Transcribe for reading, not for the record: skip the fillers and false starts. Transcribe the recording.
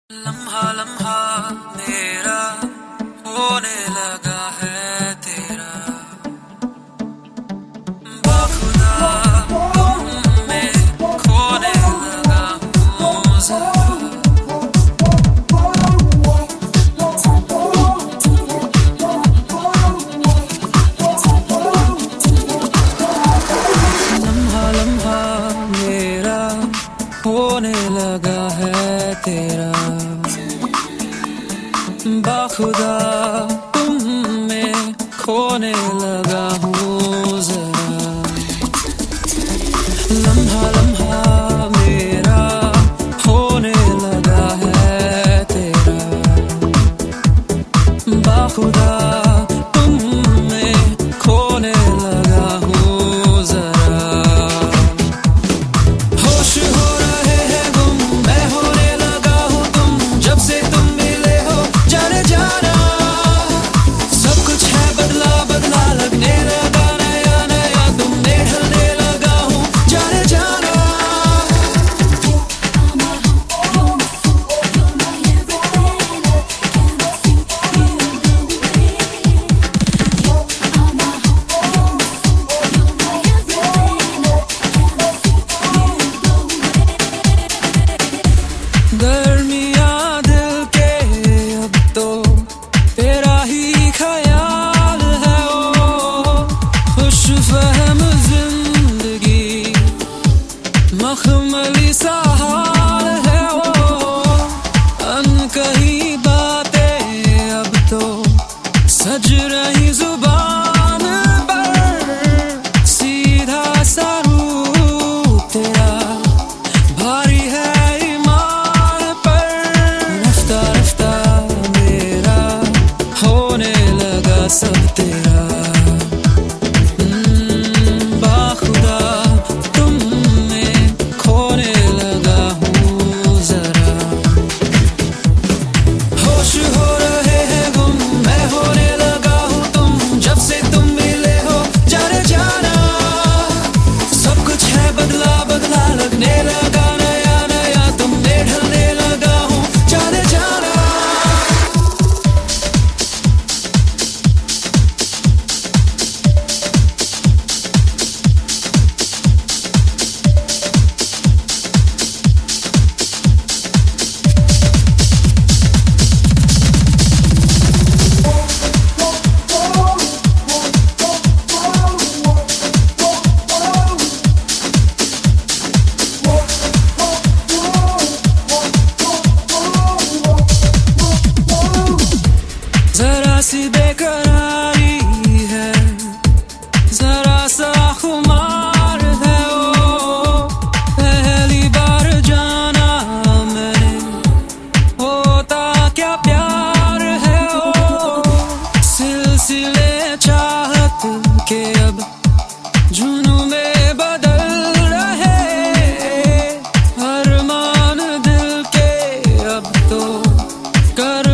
लम्हा लम्हा मेरा होने लगा है तेरा, बाखुदा तुम में खोने लगा हूँ जरा। लम्हा लम्हा मेरा होने लगा है तेरा, बाखुदा तुम में खोने लगा हूँ जरा। लम्हा लम्हा मेरा होने लगा है तेरा, बाखुदा तुम में खोने लगा हूँ जरा। होश हो रहे हैं गुम, मैं होने लगा हूँ तुम, जब से तुम मिले हो जाने जाना। सब कुछ है बदला बदला, लगने लगा नया नया, तुम में ढलने लगा हूँ जाने जाना। गर्मियाँ दिल के अब तो तेरा ही ख्याल है ओ, खुश फहम जिंदगी मखमली सा हाल है ओ। अनकही बातें अब तो सज रही जुबान पर, सीधा सा रूप तेरा भारी है ईमान पर। रफ्ता रफ्ता मेरा होने लगा सब तेरा, बाखुदा तुम में खोने लगा हूँ जरा। होश हो रहे हैं गुम, मैं होने लगा हूँ तुम, जब से तुम मिले हो जाने जाना। सब कुछ है बदला बदला, लगने लगा नया नया, तुम में ढलने लगा हूँ जाने जाना। जरा सी बेकरारी है, जरा सा खुमार है ओ, पहली बार जाना मैंने होता क्या प्यार है ओ। सिलसिले चाहत के अब जुनून में बदल रहे, अरमान दिल के अब तो कर